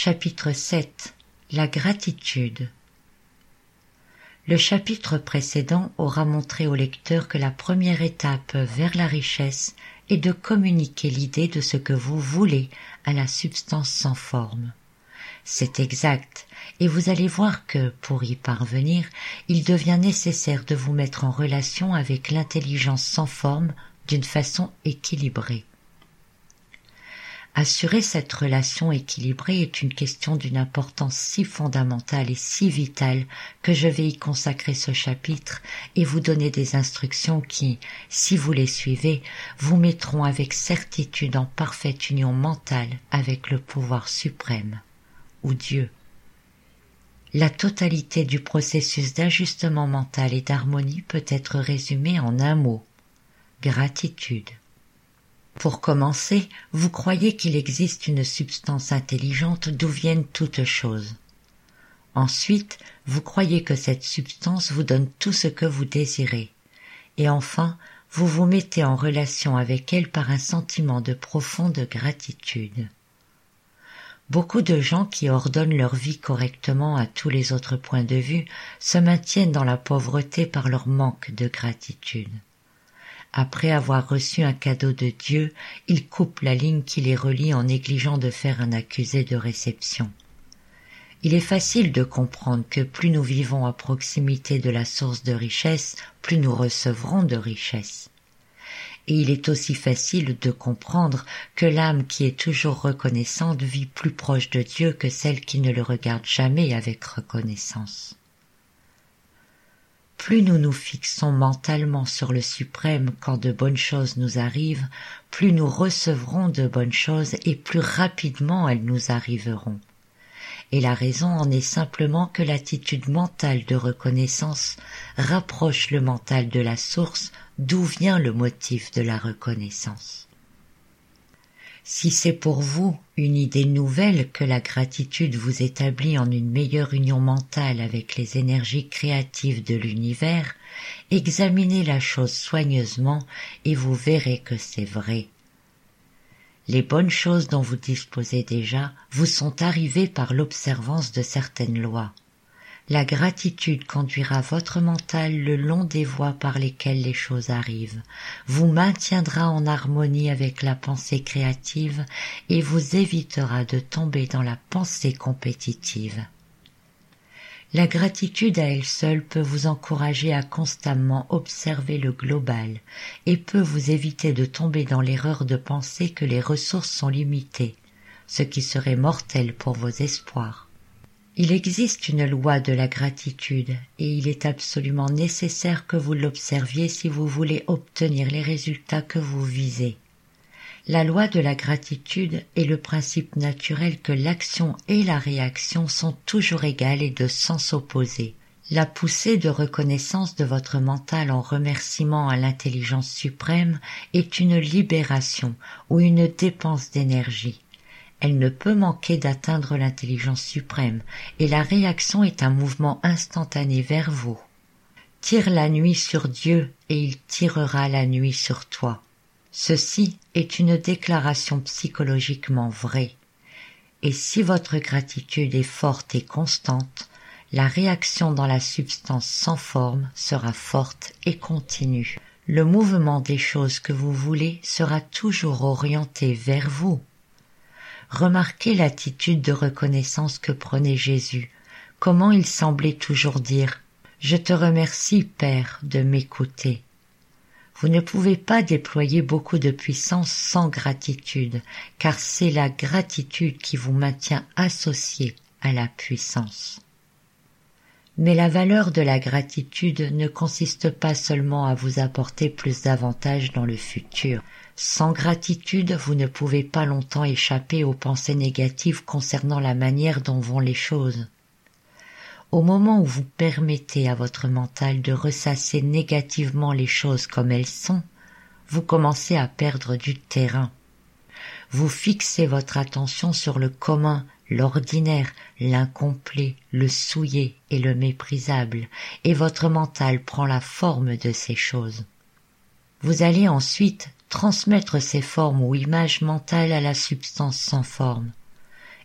Chapitre 7. La gratitude. Le chapitre précédent aura montré au lecteur que la première étape vers la richesse est de communiquer l'idée de ce que vous voulez à la substance sans forme. C'est exact, et vous allez voir que, pour y parvenir, il devient nécessaire de vous mettre en relation avec l'intelligence sans forme d'une façon équilibrée. Assurer cette relation équilibrée est une question d'une importance si fondamentale et si vitale que je vais y consacrer ce chapitre et vous donner des instructions qui, si vous les suivez, vous mettront avec certitude en parfaite union mentale avec le pouvoir suprême, ou Dieu. La totalité du processus d'ajustement mental et d'harmonie peut être résumée en un mot: gratitude. Pour commencer, vous croyez qu'il existe une substance intelligente d'où viennent toutes choses. Ensuite, vous croyez que cette substance vous donne tout ce que vous désirez. Et enfin, vous vous mettez en relation avec elle par un sentiment de profonde gratitude. Beaucoup de gens qui ordonnent leur vie correctement à tous les autres points de vue se maintiennent dans la pauvreté par leur manque de gratitude. Après avoir reçu un cadeau de Dieu, ils coupent la ligne qui les relie en négligeant de faire un accusé de réception. Il est facile de comprendre que plus nous vivons à proximité de la source de richesse, plus nous recevrons de richesse. Et il est aussi facile de comprendre que l'âme qui est toujours reconnaissante vit plus proche de Dieu que celle qui ne le regarde jamais avec reconnaissance. Plus nous nous fixons mentalement sur le suprême quand de bonnes choses nous arrivent, plus nous recevrons de bonnes choses et plus rapidement elles nous arriveront. Et la raison en est simplement que l'attitude mentale de reconnaissance rapproche le mental de la source d'où vient le motif de la reconnaissance. Si c'est pour vous une idée nouvelle que la gratitude vous établit en une meilleure union mentale avec les énergies créatives de l'univers, examinez la chose soigneusement et vous verrez que c'est vrai. Les bonnes choses dont vous disposez déjà vous sont arrivées par l'observance de certaines lois. La gratitude conduira votre mental le long des voies par lesquelles les choses arrivent, vous maintiendra en harmonie avec la pensée créative et vous évitera de tomber dans la pensée compétitive. La gratitude à elle seule peut vous encourager à constamment observer le global et peut vous éviter de tomber dans l'erreur de penser que les ressources sont limitées, ce qui serait mortel pour vos espoirs. Il existe une loi de la gratitude et il est absolument nécessaire que vous l'observiez si vous voulez obtenir les résultats que vous visez. La loi de la gratitude est le principe naturel que l'action et la réaction sont toujours égales et de sens opposé. La poussée de reconnaissance de votre mental en remerciement à l'intelligence suprême est une libération ou une dépense d'énergie. Elle ne peut manquer d'atteindre l'intelligence suprême, et la réaction est un mouvement instantané vers vous. Tire la nuit sur Dieu, et il tirera la nuit sur toi. Ceci est une déclaration psychologiquement vraie. Et si votre gratitude est forte et constante, la réaction dans la substance sans forme sera forte et continue. Le mouvement des choses que vous voulez sera toujours orienté vers vous. Remarquez l'attitude de reconnaissance que prenait Jésus, comment il semblait toujours dire « Je te remercie, Père, de m'écouter ». Vous ne pouvez pas déployer beaucoup de puissance sans gratitude, car c'est la gratitude qui vous maintient associé à la puissance. Mais la valeur de la gratitude ne consiste pas seulement à vous apporter plus d'avantages dans le futur. Sans gratitude, vous ne pouvez pas longtemps échapper aux pensées négatives concernant la manière dont vont les choses. Au moment où vous permettez à votre mental de ressasser négativement les choses comme elles sont, vous commencez à perdre du terrain. Vous fixez votre attention sur le commun, l'ordinaire, l'incomplet, le souillé et le méprisable, et votre mental prend la forme de ces choses. Vous allez ensuite transmettre ces formes ou images mentales à la substance sans forme.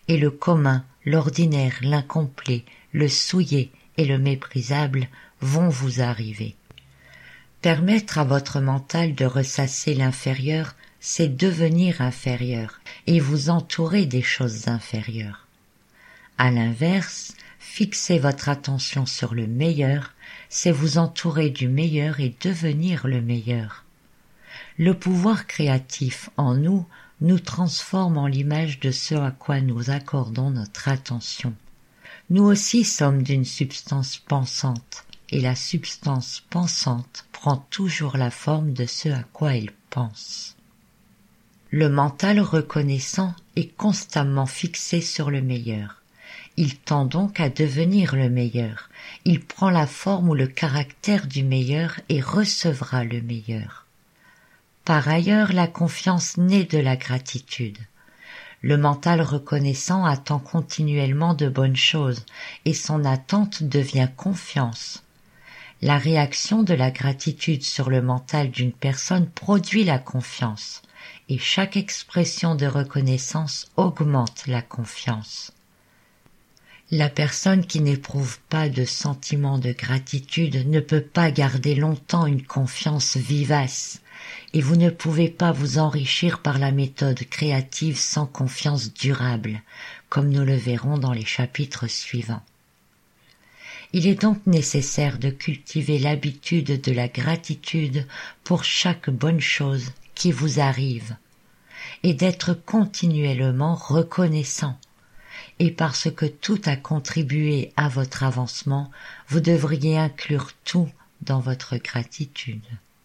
et le commun, l'ordinaire, l'incomplet, le souillé et le méprisable vont vous arriver. Permettre à votre mental de ressasser l'inférieur, c'est devenir inférieur et vous entourer des choses inférieures. À l'inverse, fixer votre attention sur le meilleur, c'est vous entourer du meilleur et devenir le meilleur. Le pouvoir créatif en nous nous transforme en l'image de ce à quoi nous accordons notre attention. Nous aussi sommes d'une substance pensante, et la substance pensante prend toujours la forme de ce à quoi elle pense. Le mental reconnaissant est constamment fixé sur le meilleur. Il tend donc à devenir le meilleur. Il prend la forme ou le caractère du meilleur et recevra le meilleur. Par ailleurs, la confiance naît de la gratitude. Le mental reconnaissant attend continuellement de bonnes choses et son attente devient confiance. La réaction de la gratitude sur le mental d'une personne produit la confiance et chaque expression de reconnaissance augmente la confiance. La personne qui n'éprouve pas de sentiment de gratitude ne peut pas garder longtemps une confiance vivace, et vous ne pouvez pas vous enrichir par la méthode créative sans confiance durable, comme nous le verrons dans les chapitres suivants. Il est donc nécessaire de cultiver l'habitude de la gratitude pour chaque bonne chose qui vous arrive, et d'être continuellement reconnaissant. Et parce que tout a contribué à votre avancement, vous devriez inclure tout dans votre gratitude.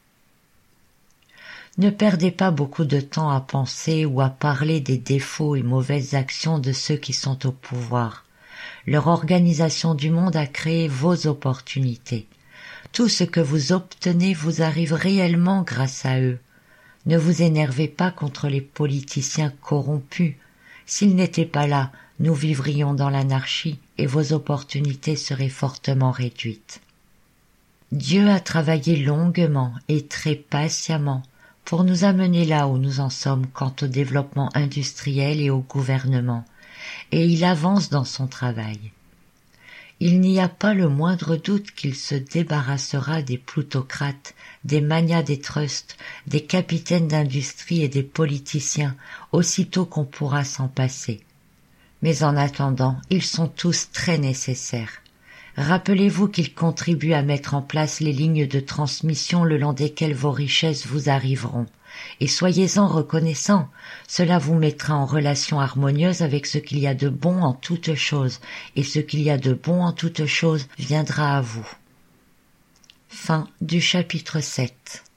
Ne perdez pas beaucoup de temps à penser ou à parler des défauts et mauvaises actions de ceux qui sont au pouvoir. Leur organisation du monde a créé vos opportunités. Tout ce que vous obtenez vous arrive réellement grâce à eux. Ne vous énervez pas contre les politiciens corrompus. S'ils n'étaient pas là, nous vivrions dans l'anarchie et vos opportunités seraient fortement réduites. Dieu a travaillé longuement et très patiemment pour nous amener là où nous en sommes quant au développement industriel et au gouvernement, et il avance dans son travail. Il n'y a pas le moindre doute qu'il se débarrassera des plutocrates, des magnats des trusts, des capitaines d'industrie et des politiciens, aussitôt qu'on pourra s'en passer. Mais en attendant, ils sont tous très nécessaires. Rappelez-vous qu'ils contribuent à mettre en place les lignes de transmission le long desquelles vos richesses vous arriveront. Et soyez-en reconnaissants, cela vous mettra en relation harmonieuse avec ce qu'il y a de bon en toutes choses, et ce qu'il y a de bon en toutes choses viendra à vous. Fin du chapitre 7.